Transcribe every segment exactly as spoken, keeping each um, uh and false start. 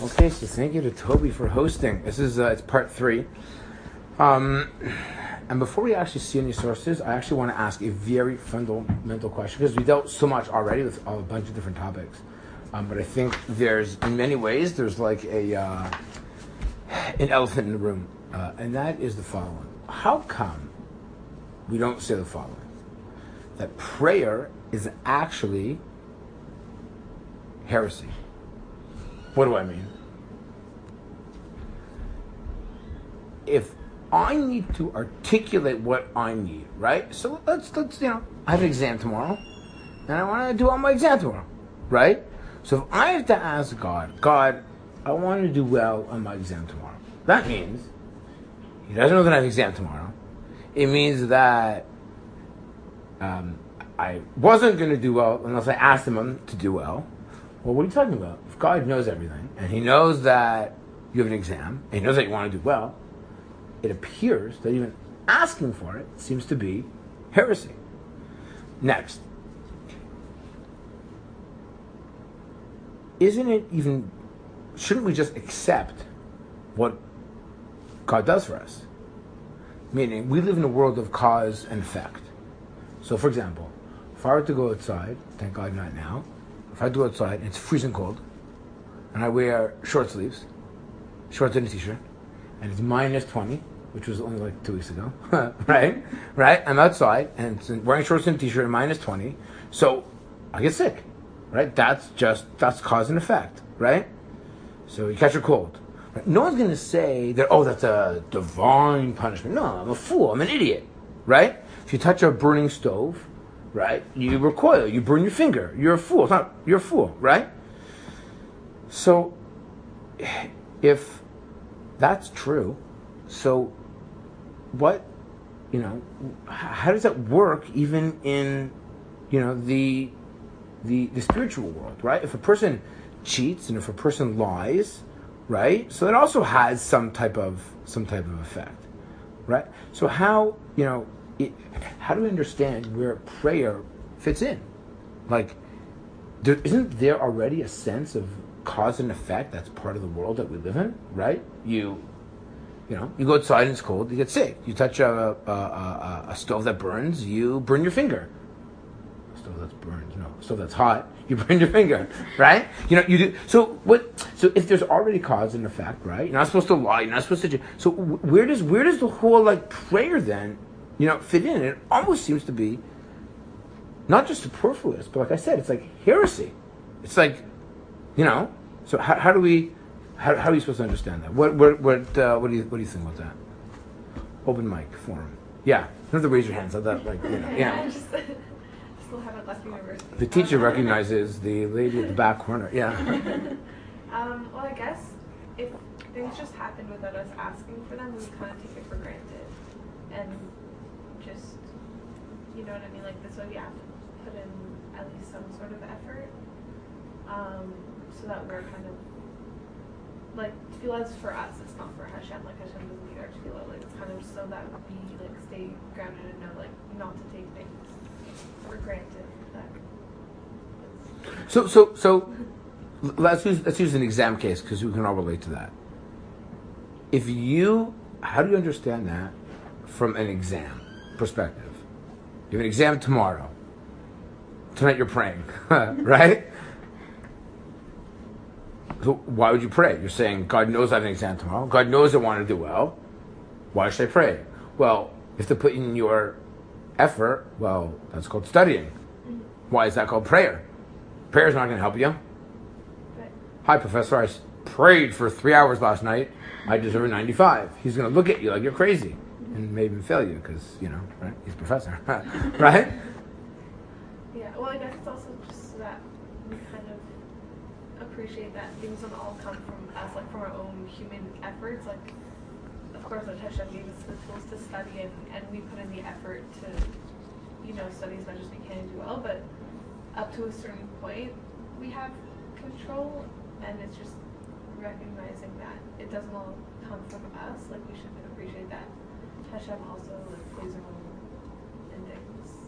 Okay, so thank you to Toby for hosting. This is uh, it's part three. Um, and before we actually see any sources, I actually want to ask a very fundamental question because we dealt so much already with a bunch of different topics. Um, but I think there's, in many ways, there's like a uh, an elephant in the room, uh, and that is the following: how come we don't say the following? That prayer is actually heresy. What do I mean? If I need to articulate what I need, right? So let's let's you know, I have an exam tomorrow, and I want to do all my exam tomorrow, right? So if I have to ask God, God, I want to do well on my exam tomorrow. That means He doesn't know that I have an exam tomorrow. It means that um, I wasn't going to do well unless I asked Him to do well. Well, what are you talking about? If God knows everything, and He knows that you have an exam, and He knows that you want to do well, it appears that even asking for it seems to be heresy. Next. Isn't it even, shouldn't we just accept what God does for us? Meaning, we live in a world of cause and effect. So, for example, if I were to go outside, thank God not now, if I go outside and it's freezing cold, and I wear short sleeves, shorts and a t-shirt, and it's minus twenty, which was only like two weeks ago, right? Right? I'm outside, and it's wearing shorts and a t-shirt and minus twenty, so I get sick, right? That's just, that's cause and effect, right? So you catch a cold. Right? No one's going to say that, oh, that's a divine punishment. No, I'm a fool. I'm an idiot, right? If you touch a burning stove, right, you recoil, you burn your finger. You're a fool. It's not, you're a fool, right? So, if that's true, so what, you know, how does that work even in, you know, the, the, the spiritual world, right? If a person cheats and if a person lies, right, so it also has some type of, some type of effect, right? So how, you know, It, how do we understand where prayer fits in? Like, there, isn't there already a sense of cause and effect that's part of the world that we live in, right? You, you know, you go outside and it's cold, you get sick. You touch a, a, a, a stove that burns, you burn your finger. A stove that's burned, no, a stove that's hot, you burn your finger, right? You know, you do. So what? So if there's already cause and effect, right? You're not supposed to lie. You're not supposed to. So where does where does the whole like prayer then, you know, fit in? It almost seems to be not just superfluous, but like I said, it's like heresy. It's like, you know. So how, how do we, how, how are you supposed to understand that? What what what uh, what do you what do you think about that? Open mic forum. Yeah, you don't have to raise your hands. I thought like you know, yeah. I just, still haven't left university. The teacher recognizes the lady at the back corner. Yeah. um, well, I guess if things just happened without us asking for them, we would kind of take it for granted, and just, you know what I mean? Like, this way we have to put in at least some sort of effort, um, so that we're kind of, like, tefillah is for us, it's not for Hashem. Like, Hashem doesn't need our tefillah. Like, it's kind of so that we, like, stay grounded and know, like, not to take things for granted. That so, so, so, let's use, let's use an exam case, because we can all relate to that. If you, how do you understand that from an exam perspective? You have an exam tomorrow. Tonight you're praying, right? So why would you pray? You're saying, God knows I have an exam tomorrow. God knows I want to do well. Why should I pray? Well, if to put in your effort, well, that's called studying. Why is that called prayer? Prayer is not going to help you. Right. Hi, Professor, I prayed for three hours last night. I deserve a ninety-five. He's going to look at you like you're crazy. And maybe even fail you because, you know, right? He's a professor, right? Yeah, well, I guess it's also just that we kind of appreciate that things don't all come from us, like from our own human efforts. Like, of course, like Hashem gave us the tools to study, and, and we put in the effort to, you know, study as much as we can and do well. But up to a certain point, we have control, and it's just recognizing that it doesn't all come from us. Like, we should appreciate that Hashem also like plays a role in things.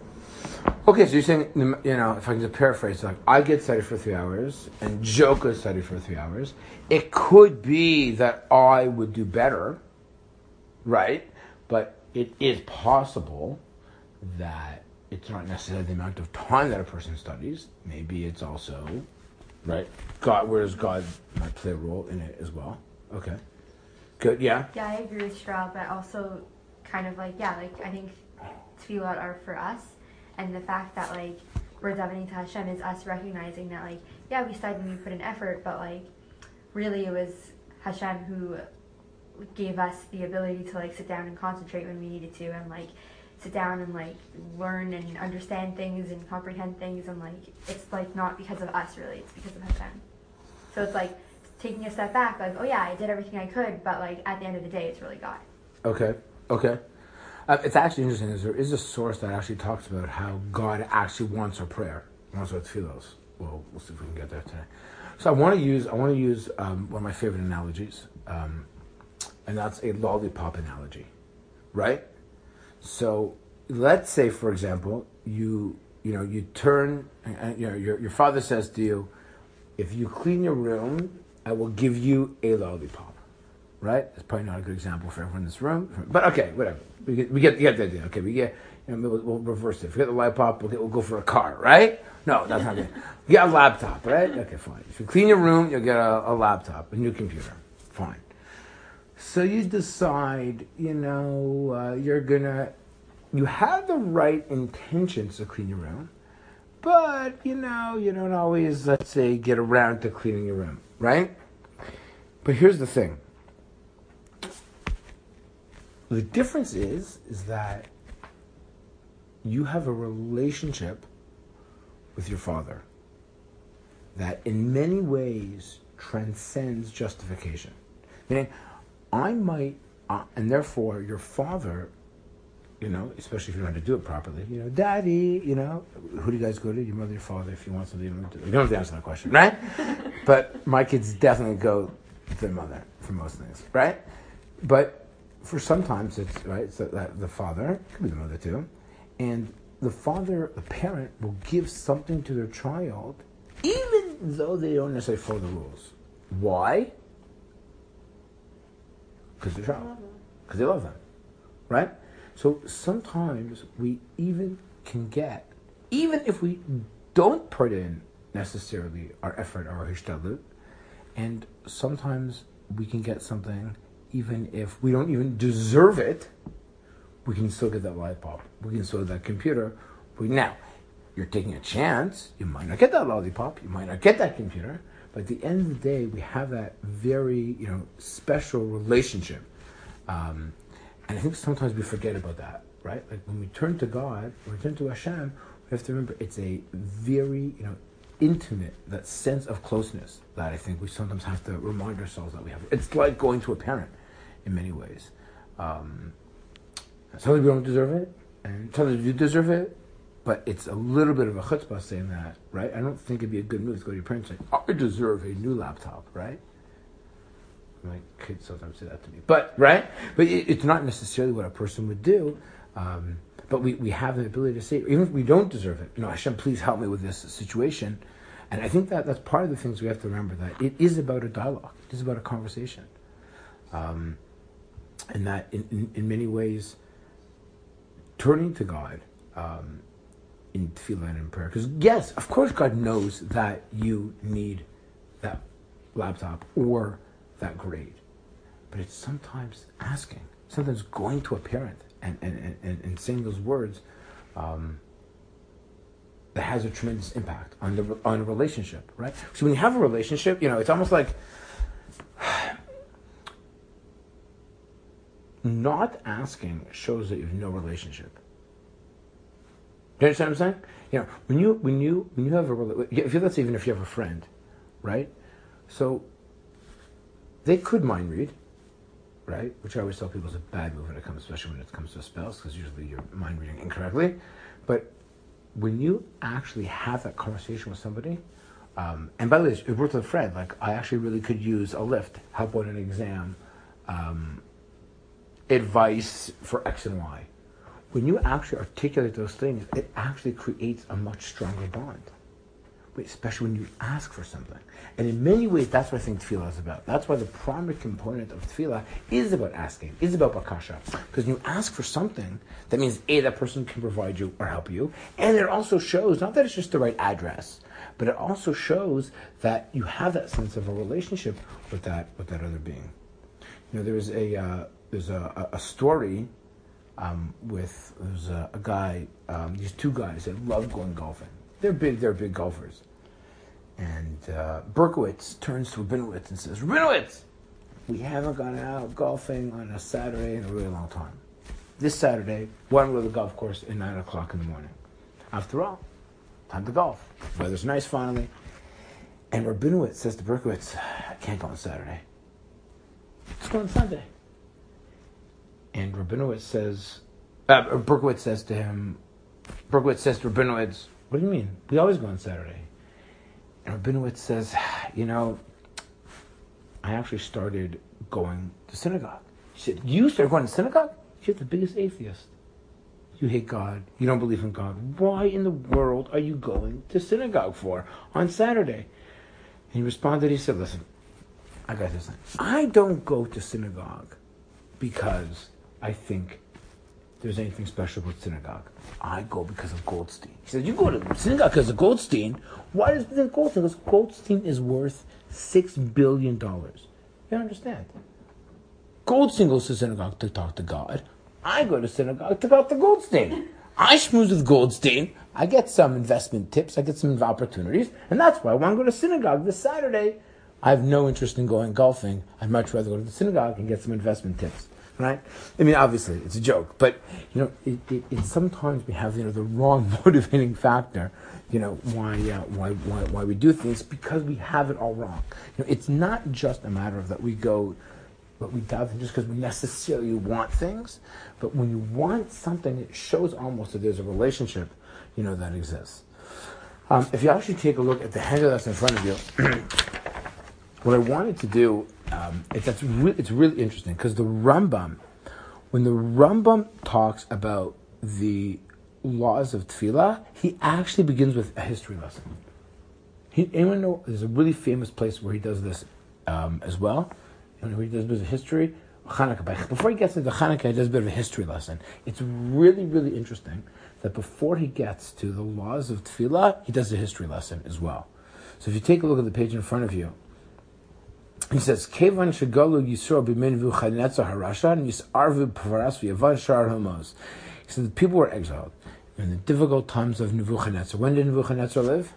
Okay, so you're saying, you know, if I can just paraphrase, like, I get study for three hours, and Joe could study for three hours. It could be that I would do better, right? But it is possible that it's not necessarily the amount of time that a person studies. Maybe it's also, right? God, where does God might play a role in it as well? Okay. Good, yeah? Yeah, I agree with Stroud, but also kind of like, yeah, like, I think tefillot are for us. And the fact that, like, we're davening to Hashem is us recognizing that, like, yeah, we studied and we put in effort, but, like, really it was Hashem who gave us the ability to, like, sit down and concentrate when we needed to, and, like, sit down and, like, learn and understand things and comprehend things, and, like, it's, like, not because of us, really, it's because of Hashem. So it's, like, taking a step back, like, oh, yeah, I did everything I could, but, like, at the end of the day, it's really God. Okay, okay. Uh, it's actually interesting, is there is a source that actually talks about how God actually wants our prayer, wants our tefillos. Well, we'll see if we can get there today. So I want to use I want to use um, one of my favorite analogies, um, and that's a lollipop analogy, right? So let's say, for example, you you know you turn, and, you know, your your father says to you, if you clean your room, I will give you a lollipop. Right? It's probably not a good example for everyone in this room, but okay, whatever. We get, we get, get the idea. Okay, we get, you know, we'll, we'll reverse it. Forget the laptop, we'll, get, we'll go for a car, right? No, that's not good. You get a laptop, right? Okay, fine. If you clean your room, you'll get a, a laptop, a new computer. Fine. So you decide, you know, uh, you're gonna, you have the right intentions to clean your room, but, you know, you don't always, let's say, get around to cleaning your room, right? But here's the thing. The difference is, is that you have a relationship with your father that in many ways transcends justification. Meaning, I might, uh, and therefore your father, you know, especially if you know how to do it properly, you know, Daddy, you know, who do you guys go to? Your mother, your father, if you want something, you don't have to, you don't have to answer that question, right? But my kids definitely go to their mother for most things, right? But for sometimes it's, right, it's the, the father, could be the mother too, and the father, the parent, will give something to their child even though they don't necessarily follow the rules. Why? Because they're child. Because they love them. Right? So sometimes we even can get, even if we don't put in necessarily our effort or our hishtadlut, and sometimes we can get something even if we don't even deserve it, we can still get that lollipop. We can still get that computer. We, now, you're taking a chance. You might not get that lollipop. You might not get that computer. But at the end of the day, we have that very, you know, special relationship. Um, and I think sometimes we forget about that, right? Like when we turn to God, when we turn to Hashem, we have to remember it's a very, you know, intimate, that sense of closeness that I think we sometimes have to remind ourselves that we have. It's like going to a parent in many ways. Um, sometimes we don't deserve it, and sometimes we do deserve it, but it's a little bit of a chutzpah saying that, right? I don't think it'd be a good move to go to your parents and say, oh, I deserve a new laptop, right? My kids sometimes say that to me. But, right? But it, it's not necessarily what a person would do. Um, but we, we have the ability to say, even if we don't deserve it, you know, Hashem, please help me with this situation. And I think that that's part of the things we have to remember, that it is about a dialogue. It is about a conversation. Um, and that in, in, in many ways, turning to God um, in tefillah and in prayer. Because yes, of course God knows that you need that laptop or that grade. But it's sometimes asking, sometimes going to a parent and, and, and, and saying those words um, that has a tremendous impact on the on a relationship, right? So when you have a relationship, you know, it's almost like not asking shows that you have no relationship. Do you understand what I'm saying? You know, when you when you when you have a if you, let's say even if you have a friend, right? So they could mind read, right? Which I always tell people is a bad move when it comes, especially when it comes to spells, because usually you're mind reading incorrectly. But when you actually have that conversation with somebody, um, and by the way, it worked with a friend. Like I actually really could use a lift, help on an exam, um, advice for X and Y. when you actually articulate those things, it actually creates a much stronger bond. Especially when you ask for something. And in many ways, that's what I think tefillah is about. That's why the primary component of tefillah is about asking, is about bakasha. Because when you ask for something, that means A, that person can provide you or help you. And it also shows, not that it's just the right address, but it also shows that you have that sense of a relationship with that with that other being. You know, there's a uh, there's a, a story um, with there's a, a guy, um, these two guys that love going golfing. They're big, they're big golfers. And uh, Berkowitz turns to Rabinowitz and says, Rabinowitz, we haven't gone out golfing on a Saturday in a really long time. This Saturday, we're going to the golf course at nine o'clock in the morning. After all, time to golf. Weather's nice finally. And Rabinowitz says to Berkowitz, I can't go on Saturday. Let's go on Sunday. And Rabinowitz says, uh, Berkowitz says to him, Berkowitz says to Rabinowitz, what do you mean? We always go on Saturday. And Rabinowitz says, you know, I actually started going to synagogue. He said, you started going to synagogue? You're the biggest atheist. You hate God. You don't believe in God. Why in the world are you going to synagogue for on Saturday? And he responded, he said, listen, I got this thing. I don't go to synagogue because I think there's anything special about synagogue. I go because of Goldstein. He said, you go to synagogue because of Goldstein? Why does it Goldstein? Because Goldstein is worth six billion dollars. You don't understand. Goldstein goes to synagogue to talk to God. I go to synagogue to talk to Goldstein. I schmooze with Goldstein. I get some investment tips. I get some opportunities. And that's why I want to go to synagogue this Saturday. I have no interest in going golfing. I'd much rather go to the synagogue and get some investment tips. Right? I mean, obviously, it's a joke, but you know, it, it, it sometimes we have you know the wrong motivating factor. You know why uh, why why why we do things because we have it all wrong. You know, it's not just a matter of that we go, but we dive in just because we necessarily want things. But when you want something, it shows almost that there's a relationship, you know, that exists. Um, if you actually take a look at the handout that's in front of you, what I wanted to do. Um, it, that's re- it's really interesting because the Rambam, when the Rambam talks about the laws of tefillah, he actually begins with a history lesson. He, anyone know? There's a really famous place where he does this um, as well. You know, where he does a bit of history. Hanukkah. Before he gets into Hanukkah, he does a bit of a history lesson. It's really, really interesting that before he gets to the laws of tefillah, he does a history lesson as well. So if you take a look at the page in front of you, he says, "Kevan shegalu Yisrael b'min v'chanetzah harasha and yisarvu p'varas v'yavan shar homos." He said the people were exiled in the difficult times of Nebuchadnezzar. When did Nebuchadnezzar live?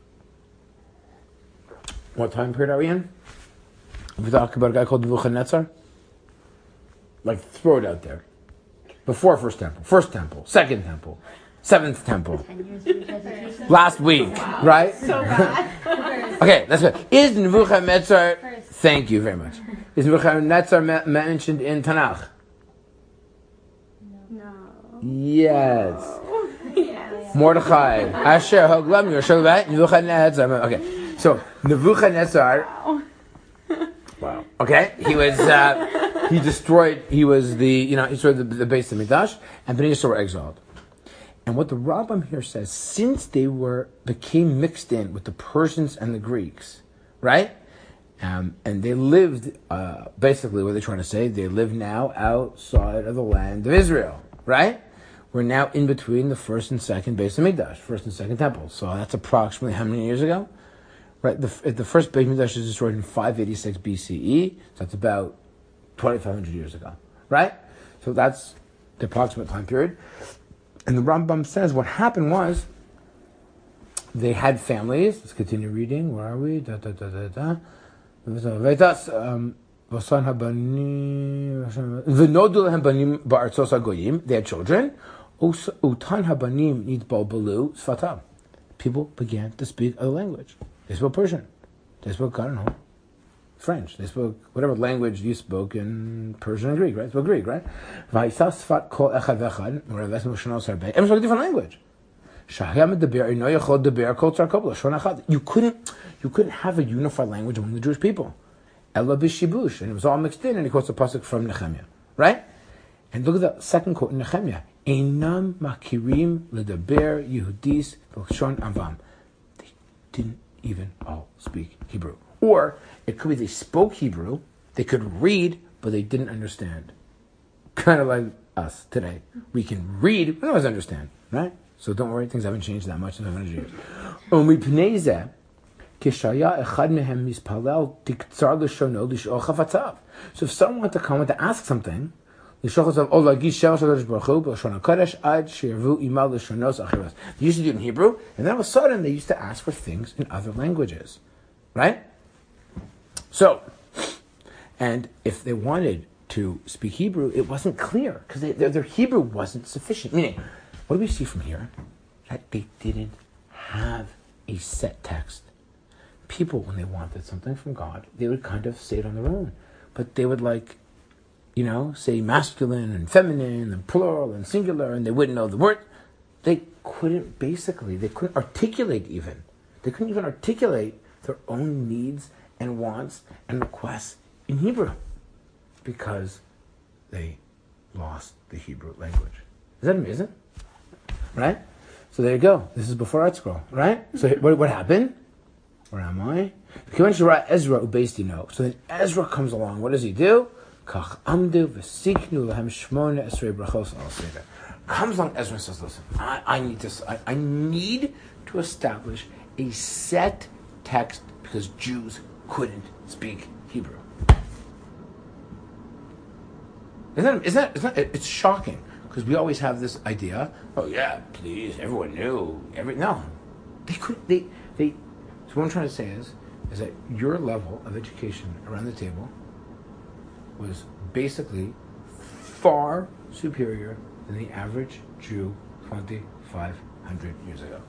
What time period are we in? If we talk about a guy called Nebuchadnezzar, like throw it out there. Before First Temple, First Temple, Second Temple, Seventh Temple. Last week, right? So bad. Okay, that's good. Is Nebuchadnezzar? Thank you very much. Is Nebuchadnezzar mentioned in Tanakh? No. Yes. Yes. Mordechai. Asher Hoglam Yerushalayim Nebuchadnezzar. Okay, so Nebuchadnezzar. Wow. Okay, he was. Uh, he destroyed. He was the. You know, he destroyed the, the base of Mikdash, and Bnei Yisrael were exiled. And what the Rambam here says, since they were became mixed in with the Persians and the Greeks, right? Um, and they lived, uh, basically, what they're trying to say, they live now outside of the land of Israel, right? We're now in between the first and second base of Mikdash, first and second temple. So that's approximately how many years ago? Right, the, the first base of Mikdash was destroyed in five eighty-six B C E, so that's about twenty-five hundred years ago, right? So that's the approximate time period. And the Rambam says what happened was they had families. Let's continue reading. Where are we? Da, da, da, da, da. Um, they had children. People began to speak other language. They spoke Persian. They spoke, I don't know, French. They spoke whatever language you spoke in Persian and Greek, right? They spoke Greek, right? Everyone spoke a different language. You couldn't, you couldn't have a unified language among the Jewish people. Ella b'shibush, and it was all mixed in. And he quotes a pasuk from Nehemiah, right? And look at the second quote in Nehemiah: Einam makirim ledaber Yehudis v'lshon avam. They didn't even all speak Hebrew. Or it could be they spoke Hebrew, they could read, but they didn't understand. Kind of like us today. We can read, we don't always understand, right? So don't worry, things haven't changed that much in five hundred years. So if someone wanted to come to ask something, they used to do it in Hebrew, and then all of a sudden they used to ask for things in other languages. Right? So, and if they wanted to speak Hebrew, it wasn't clear, because their, their Hebrew wasn't sufficient. Meaning, what do we see from here? That they didn't have a set text. People, when they wanted something from God, they would kind of say it on their own. But they would like, you know, say masculine and feminine and plural and singular, and they wouldn't know the word. They couldn't, basically, they couldn't articulate even. They couldn't even articulate their own needs and wants and requests in Hebrew because they lost the Hebrew language. Is that amazing? Right? So there you go. This is before Art Scroll, right? So what, what happened? Where am I? Ezra based, you know. So then Ezra comes along. What does he do? Comes along Ezra and says, listen, I, I need to I, I need to establish a set text because Jews couldn't speak Hebrew. Isn't that, isn't that, isn't that, it's shocking because we always have this idea. Oh yeah, please, everyone knew. Every no, they couldn't. They they. So what I'm trying to say is, is that your level of education around the table was basically far superior than the average Jew twenty-five hundred years ago.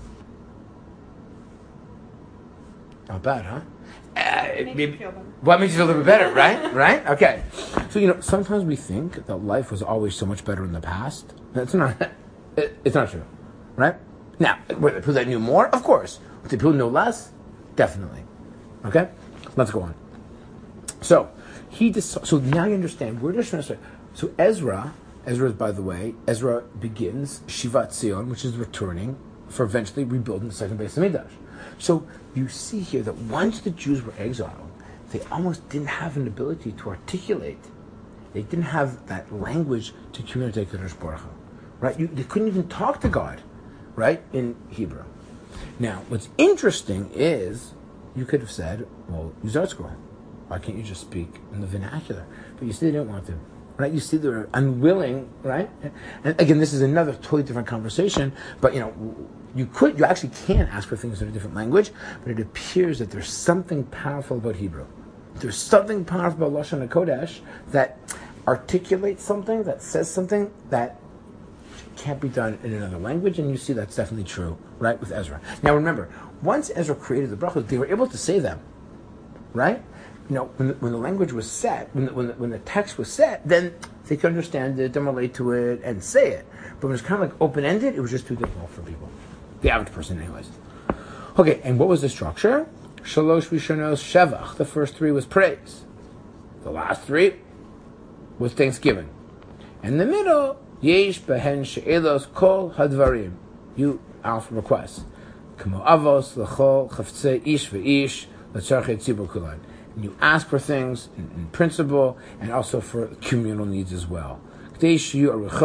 Not bad, huh? Uh, Makes maybe, you feel better. What makes you feel a little bit better, right? Right? Okay. So, you know, sometimes we think that life was always so much better in the past. That's not, it, it's not true, right? Now, were the people that knew more? Of course. Did people know less? Definitely. Okay? Let's go on. So, he dis- so now you understand, we're just trying to say, so Ezra, Ezra, by the way, Ezra begins Shivat Zion, which is returning for eventually rebuilding the second Beis Hamikdash. So you see here that once the Jews were exiled, they almost didn't have an ability to articulate. They didn't have that language to communicate with Kadosh Baruch Hu, right? You, they couldn't even talk to God, right, in Hebrew. Now, what's interesting is you could have said, well, use Art Scroll. Why can't you just speak in the vernacular? But you see they didn't want to, right? You see they were unwilling, right? And again, this is another totally different conversation, but, you know, you could, you actually can ask for things in a different language, but it appears that there's something powerful about Hebrew. There's something powerful about Lashon HaKodesh that articulates something, that says something that can't be done in another language, and you see that's definitely true, right, with Ezra. Now remember, once Ezra created the brachos, they were able to say them, right? You know, when the, when the language was set, when the, when the, when the text was set, then they could understand it, then relate to it, and say it. But when it was kind of like open-ended, it was just too difficult for people. The average person, anyways. Okay, and what was the structure? Shalosh Rishonos Shevach. The first three was praise. The last three was thanksgiving. And the middle, Yesh Behen She'elos Kol Hadvarim. You ask for requests. Kamo Avos L'chol Chavtzei Ish Ve'ish L'tzarchei Tzibur Kulan. And you ask for things in, in principle and also for communal needs as well. And the,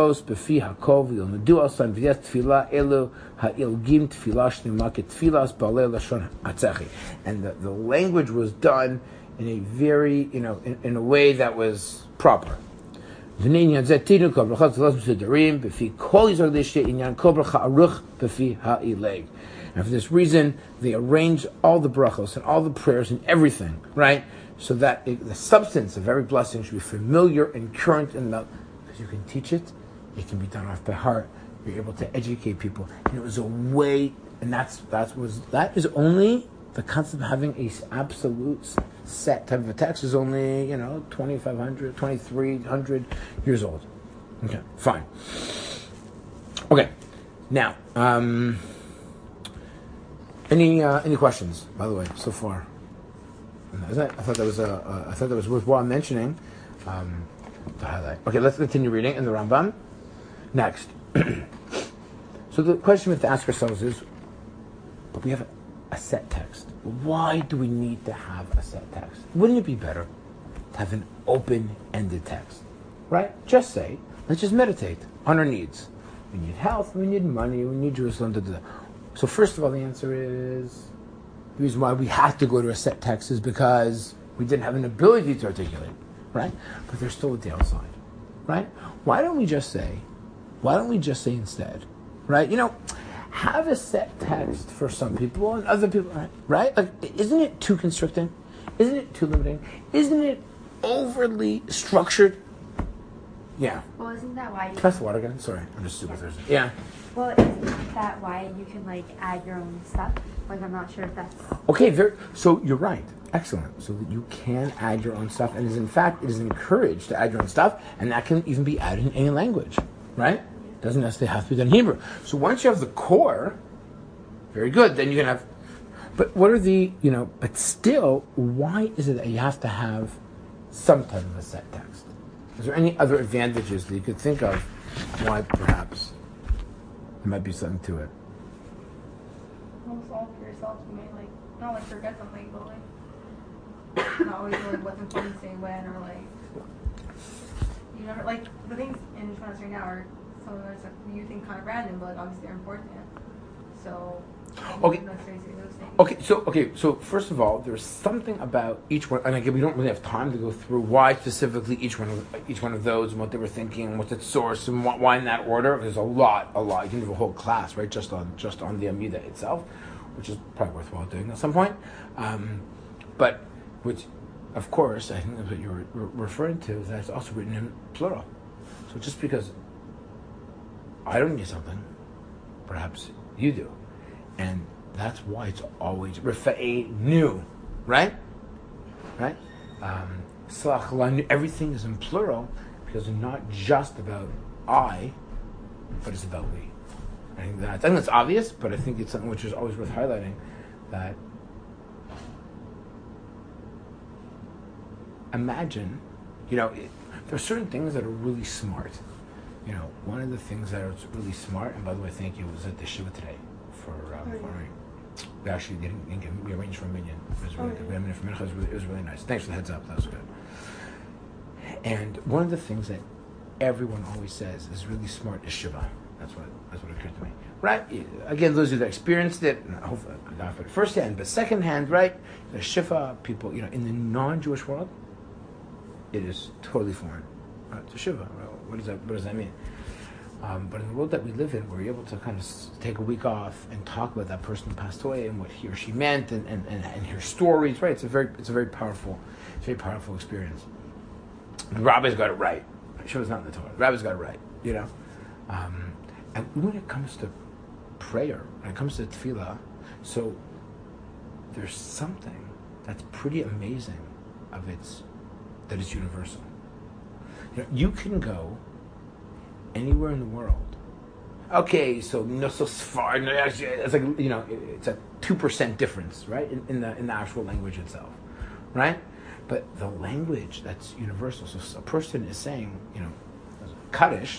the language was done in a very, you know, in, in a way that was proper. And for this reason, they arranged all the brachos and all the prayers and everything, right? So that it, the substance of every blessing should be familiar and current in the, because you can teach it, it can be done off by heart. You're able to educate people, and it was a way, and that's that was that is only the concept of having a absolute set type of a text is only, you know, twenty-five hundred, twenty-three hundred years old. Okay, fine. Okay, now, um, any uh, any questions, by the way, so far? I thought that was a, uh, I thought that was worthwhile mentioning um, to highlight. Okay, let's continue reading in the Rambam. Next. So the question we have to ask ourselves is, but we have a, a set text. Why do we need to have a set text? Wouldn't it be better to have an open-ended text? Right? Just say, let's just meditate on our needs. We need health, we need money, we need Jerusalem. Da, da, da. So first of all, the answer is, the reason why we have to go to a set text is because we didn't have an ability to articulate, right? But there's still a downside, right? Why don't we just say, why don't we just say instead, right? You know, have a set text for some people and other people, right? right? Like, isn't it too constricting? Isn't it too limiting? Isn't it overly structured? Yeah. Well, isn't that why you... Pass the water again? Sorry, I'm just super Yeah. thirsty. Yeah. Well, isn't that why you can, like, add your own stuff? Like, I'm not sure if that's... Okay, very, so you're right. Excellent. So that you can add your own stuff, and is in fact, it is encouraged to add your own stuff, and that can even be added in any language, right? Doesn't necessarily have to be done in Hebrew. So once you have the core, very good, then you can have... But what are the, you know, but still, why is it that you have to have some type of a set text? Is there any other advantages that you could think of why perhaps there might be something to it? Almost all for yourself, you may like not like forget something, but like not always know like what's important to say when, or like you never like the things in front of us right now are some of those like you think kind of random, but like obviously they're important. So Okay. you don't necessarily say those things. Okay, so okay, so first of all, there's something about each one, and again, we don't really have time to go through why specifically each one of each one of those, and what they were thinking, what's its source, and why, why in that order. There's a lot, a lot. You can do a whole class, right, just on just on the Amida itself, which is probably worthwhile doing at some point. Um, but which, of course, I think that's what you're re- referring to. Is that it's also written in plural. So just because I don't need something, perhaps you do. And that's why it's always Rafa'e new, right? Right? Um, Salach lanu, everything is in plural because it's not just about I, but it's about we. I think that I think that's obvious, but I think it's something which is always worth highlighting. That imagine, you know, it, there are certain things that are really smart. You know, one of the things that is really smart, and by the way, thank you, was at the Shiva today. For, um, Oh, yeah. for we actually didn't, didn't get, we arranged for a minion. It was really Oh, good. yeah. We had a minion for mincha. It was really, it was really nice. Thanks for the heads up. That was good. And one of the things that everyone always says is really smart is Shiva. That's what that's what occurred to me. Right? Again, those who have experienced it, hopefully not but firsthand, but secondhand, right? The Shiva people, you know, in the non-Jewish world, it is totally foreign. Right? To Shiva. What does that What does that mean? Um, but in the world that we live in, we're able to kind of s- take a week off and talk about that person who passed away and what he or she meant, and, and, and, and hear stories. Right? It's a very it's a very powerful, it's a very powerful experience. The rabbis got it right. Shiva's not in the Torah. The rabbis got it right. You know, um, and when it comes to prayer, when it comes to tefillah, so there's something that's pretty amazing of its that is universal. You know, you can go anywhere in the world. Okay, so no, so far, it's like, you know, it's a two percent difference, right, in, in the in the actual language itself, right? But the language that's universal. So a person is saying, you know, Kaddish,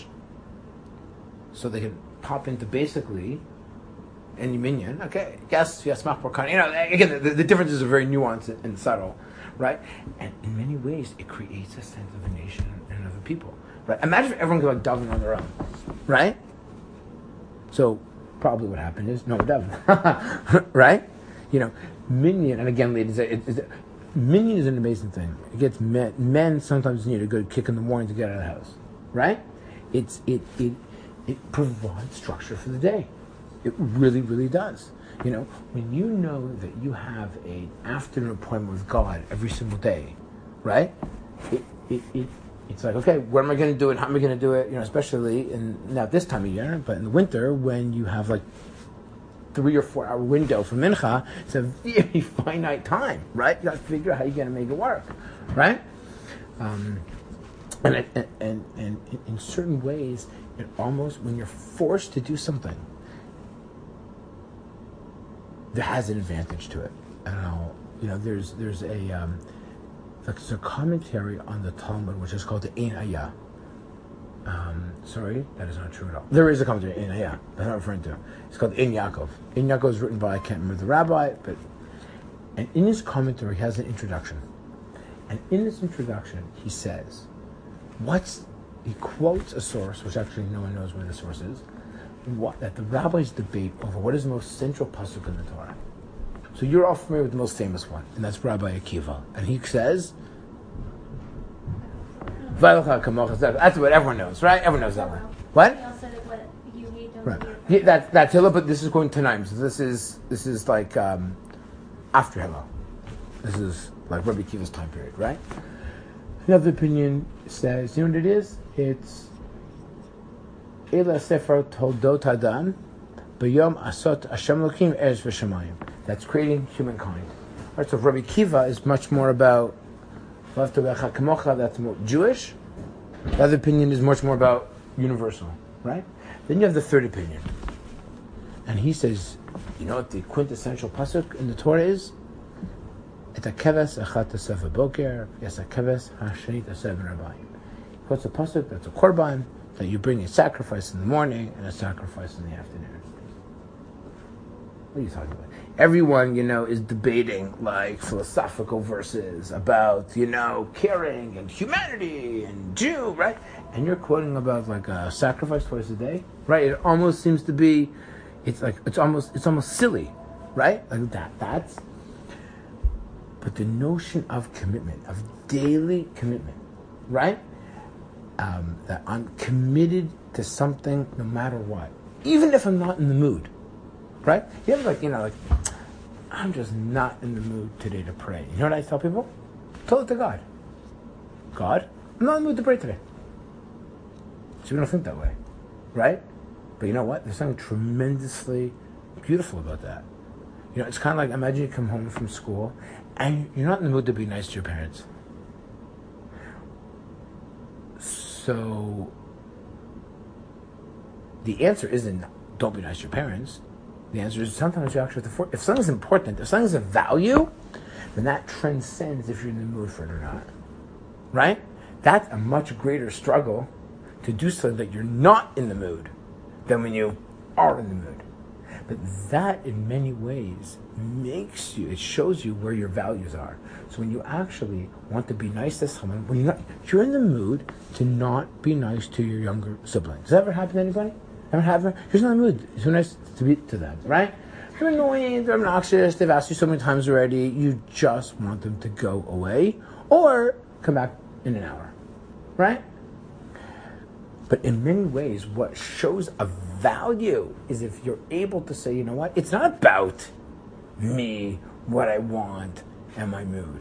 so they can pop into basically any minyan. Okay, yes, yes, machmor. You know, again, the, the differences are very nuanced and, and subtle, right? And in many ways, it creates a sense of a nation and of a people. Right? Imagine if everyone could like daven on their own, right? So probably what happened is no daven, right? You know, minyan, and again, ladies, it, it, it, minyan is an amazing thing. It gets men. Men sometimes need a good kick in the morning to get out of the house, right? It's it it it provides structure for the day. It really, really does. You know, when you know that you have an afternoon appointment with God every single day, right? It it it. It's like, okay, where am I going to do it? How am I going to do it? You know, especially in not this time of year, but in the winter when you have like three or four hour window for mincha, it's a very finite time, right? You got to figure out how you're going to make it work, right? Um, and, it, and and and in certain ways, it almost when you're forced to do something, there has an advantage to it. I don't know, you know, there's there's a. Um, There's a commentary on the Talmud, which is called the Ein Ayah. Um, sorry, that is not true at all. There is a commentary, in, yeah, that's not referring to. It's called In Yaakov. In Yaakov is written by, I can't remember the rabbi, but, and in his commentary, he has an introduction. And in this introduction, he says, what's, he quotes a source, which actually no one knows where the source is, what, that the rabbis debate over what is the most central pasuk in the Torah. So you're all familiar with the most famous one, and that's Rabbi Akiva. And he says, that's what everyone knows, right? Everyone knows that one. What? Right. Yeah, that's that's Hillel, but this is going to Naim. So this is this is like um, after Hillel. This is like Rabbi Akiva's time period, right? Another opinion says, you know what it is? It's Ela Sefer Toldot Adam B'Yom Asot Hashem Elokim Eretz V'Shamayim. That's creating humankind. Right. So Rabbi Akiva is much more about that's more Jewish. The other opinion is much more about universal, right? Then you have the third opinion. And he says, you know what the quintessential pasuk in the Torah is? Et hakeves achat tasef boker, yes hakeves hashnit tasef rabbayim. What's a pasuk? That's a korban, that you bring a sacrifice in the morning and a sacrifice in the afternoon. What are you talking about? Everyone, you know, is debating like philosophical verses about, you know, caring and humanity and Jew, right? And you're quoting about like a sacrifice twice a day, right? It almost seems to be, it's like it's almost it's almost silly, right? Like that. That's. But the notion of commitment, of daily commitment, right? Um, that I'm committed to something no matter what, even if I'm not in the mood. Right? You have like, you know, like, I'm just not in the mood today to pray. You know what I tell people? Tell it to God. God, I'm not in the mood to pray today. So we don't think that way. Right? But you know what? There's something tremendously beautiful about that. You know, it's kind of like, imagine you come home from school and you're not in the mood to be nice to your parents. So, the answer isn't don't be nice to your parents. The answer is sometimes you actually have to force. If something's important, if something's of value, then that transcends if you're in the mood for it or not. Right? That's a much greater struggle to do something that you're not in the mood than when you are in the mood. But that, in many ways, makes you, it shows you where your values are. So when you actually want to be nice to someone, when you're not, you're in the mood to not be nice to your younger sibling. Does that ever happen to anybody? Ever happen? You're not in the mood. It's so nice to be to them, right? They're annoying, they're obnoxious, they've asked you so many times already, you just want them to go away or come back in an hour, right? But in many ways, what shows a value is if you're able to say, you know what, it's not about me, what I want, and my mood.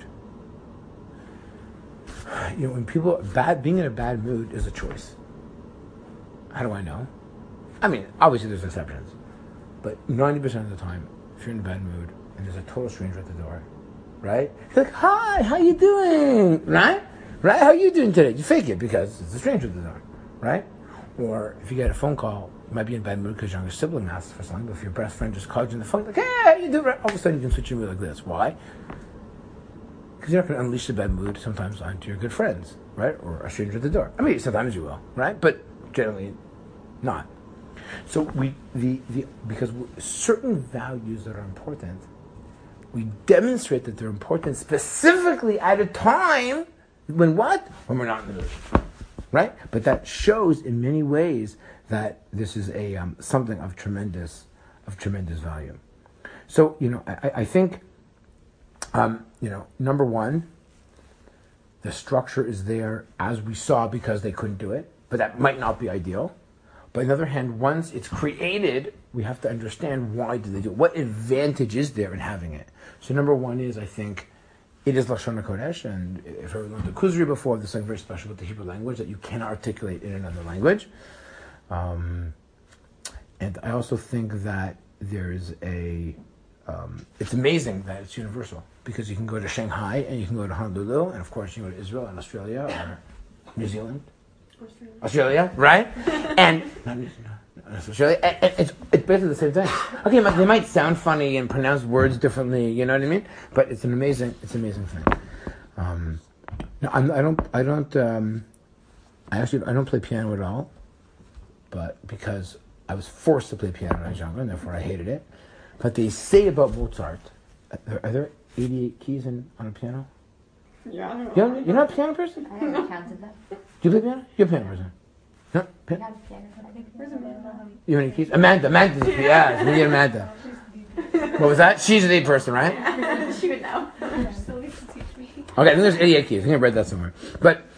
You know, when people, bad, being in a bad mood is a choice. How do I know? I mean, obviously there's exceptions. But ninety percent of the time, if you're in a bad mood and there's a total stranger at the door, right? You're like, hi, how you doing? Right? Right? How you doing today? You fake it because it's a stranger at the door, right? Or if you get a phone call, you might be in a bad mood because your younger sibling asks for something, but if your best friend just called you on the phone, like, hey, how you doing? All of a sudden you can switch your mood like this. Why? Because you're not going to unleash the bad mood sometimes onto your good friends, right? Or a stranger at the door. I mean, sometimes you will, right? But generally not. So we, the, the because certain values that are important, we demonstrate that they're important specifically at a time when what? When we're not in the mood, right? But that shows in many ways that this is a um, something of tremendous, of tremendous value. So you know, I, I think, um, you know, number one, the structure is there as we saw because they couldn't do it, but that might not be ideal. But on the other hand, once it's created, we have to understand why did they do it. What advantage is there in having it? So number one is, I think, it is Lashon HaKodesh, and if I learned the Kuzri before, there's something very special with the Hebrew language that you cannot articulate in another language. Um, and I also think that there's a, um, it's amazing that it's universal, because you can go to Shanghai, and you can go to Honolulu, and of course you can go to Israel and Australia, or New Zealand. Australia, Australia right? and not New Zealand, no, Australia. And, and it's it's basically the same thing. Okay, they might sound funny and pronounce words differently. You know what I mean? But it's an amazing, it's an amazing thing. Um, no, I'm, I don't, I don't, um, I actually I don't play piano at all, but because I was forced to play piano when I was younger, and therefore I hated it. But they say about Mozart, are there, are there eighty-eight keys in, on a piano? Yeah, I don't know. You don't, you're not a piano person? I haven't counted them. Do you play piano? You're a piano person. No? I Piano? have piano, but I think Where's Amanda? You have any keys? Amanda. Amanda. Yeah, we need Amanda. What was that? She's the person, right? She would know. Still needs to teach me. Okay, I think there's eighty-eight keys. I think I read that somewhere. But